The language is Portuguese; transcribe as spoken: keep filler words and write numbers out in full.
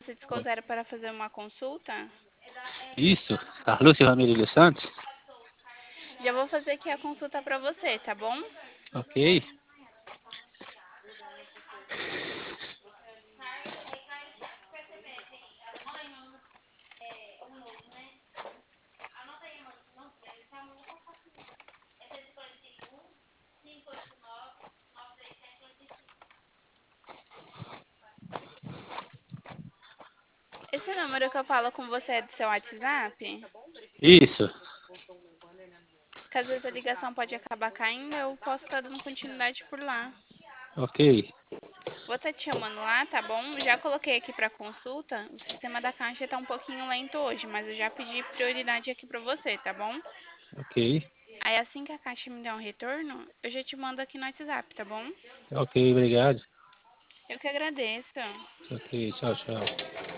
você discou zero para fazer uma consulta? Isso, a Lúcia Ramírez dos Santos. Já vou fazer aqui a consulta para você, tá bom? Ok, Esse número que eu falo com você é do seu WhatsApp? isso, Que às vezes a ligação pode acabar caindo, eu posso estar dando continuidade por lá. ok, Vou estar te chamando lá, tá bom? Já coloquei aqui para consulta. O sistema da caixa tá um pouquinho lento hoje, mas eu já pedi prioridade aqui para você, tá bom? ok, Aí assim que a caixa me der um retorno, eu já te mando aqui no WhatsApp, tá bom? ok, obrigado. Eu que agradeço. Ok, tchau, tchau.